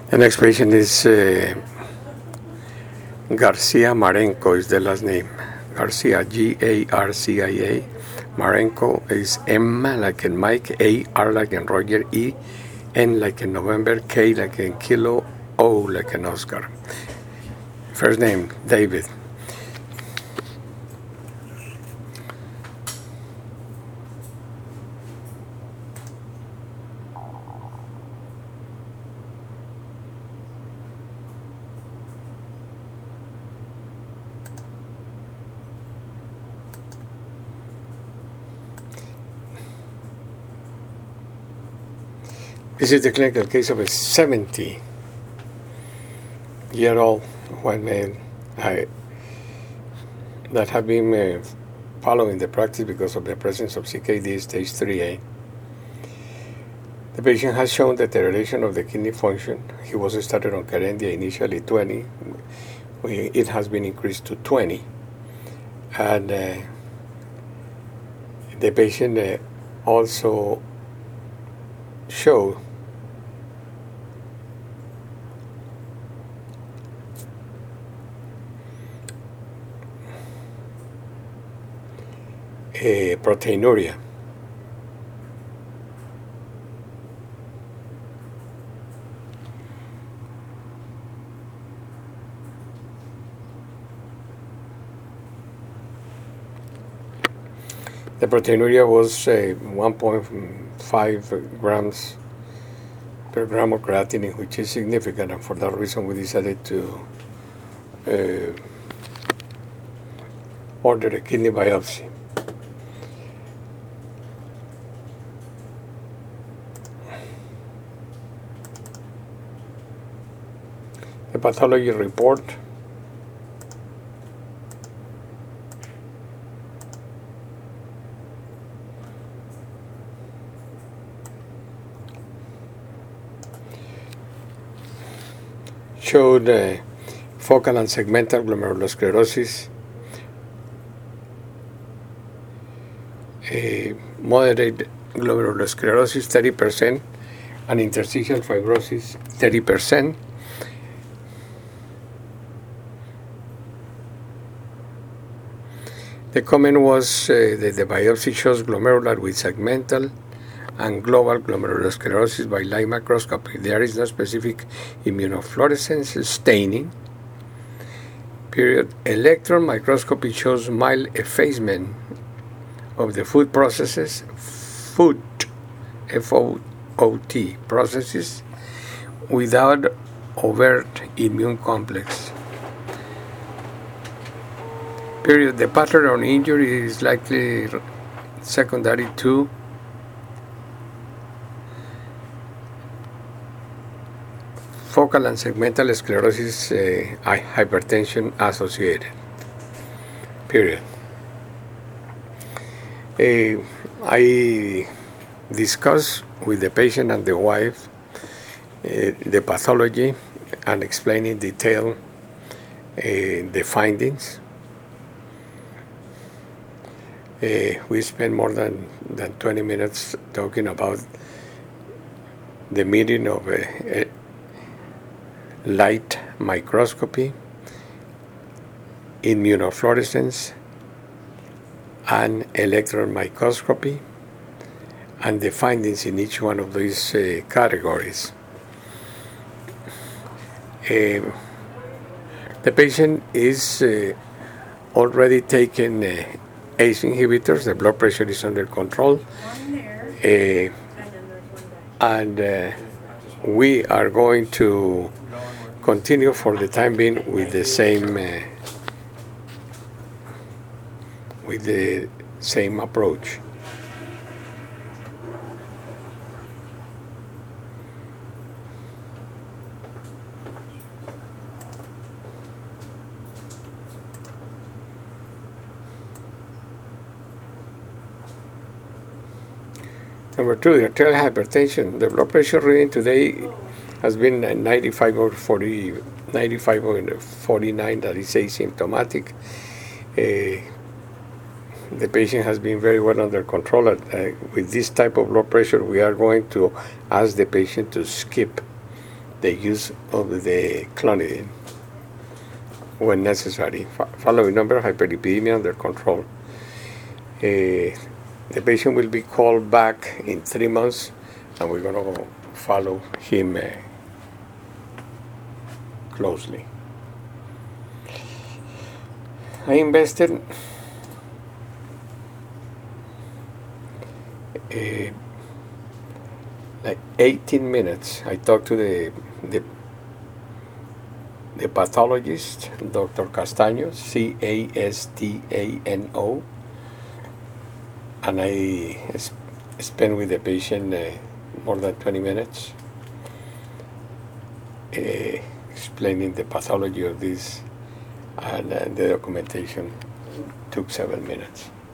The next patient is Garcia Marenco is the last name. Garcia, Garcia. Marenco is M like in Mike, A, R like in Roger, E, N like in November, K like in Kilo, O like in Oscar. First name, David. This is the clinical case of a 70-year-old white man that have been following the practice because of the presence of CKD stage 3A. The patient has shown deterioration of the kidney function. He was started on Kerendia initially 20. It has been increased to 20. And the patient also showed proteinuria. The proteinuria was 1.5 grams per gram of creatinine, which is significant, and for that reason we decided to order a kidney biopsy. The pathology report showed focal and segmental glomerulosclerosis, moderate glomerulosclerosis 30%, and interstitial fibrosis 30%. The comment was that the biopsy shows glomerular with segmental and global glomerulosclerosis by light microscopy. There is no specific immunofluorescence staining. Period. Electron microscopy shows mild effacement of the food processes, F-O-O-T, processes without overt immune complex. Period. The pattern of injury is likely secondary to focal and segmental sclerosis, hypertension associated. Period. I discussed with the patient and the wife the pathology and explained in detail the findings. We spent more than 20 minutes talking about the meaning of light microscopy, immunofluorescence, and electron microscopy, and the findings in each one of these categories. The patient is already taking ACE inhibitors. The blood pressure is under control, and we are going to continue for the time being with the same approach. Number two, the arterial hypertension. The blood pressure reading today has been 95 over 40, 95 over 49, that is asymptomatic. The patient has been very well under control. With this type of blood pressure, we are going to ask the patient to skip the use of the clonidine when necessary. Following number, hyperlipidemia under control. The patient will be called back in 3 months, and we're going to follow him closely. I invested like 18 minutes. I talked to the pathologist, Dr. Castaño, Castano, and I spent with the patient more than 20 minutes explaining the pathology of this, and the documentation took 7 minutes.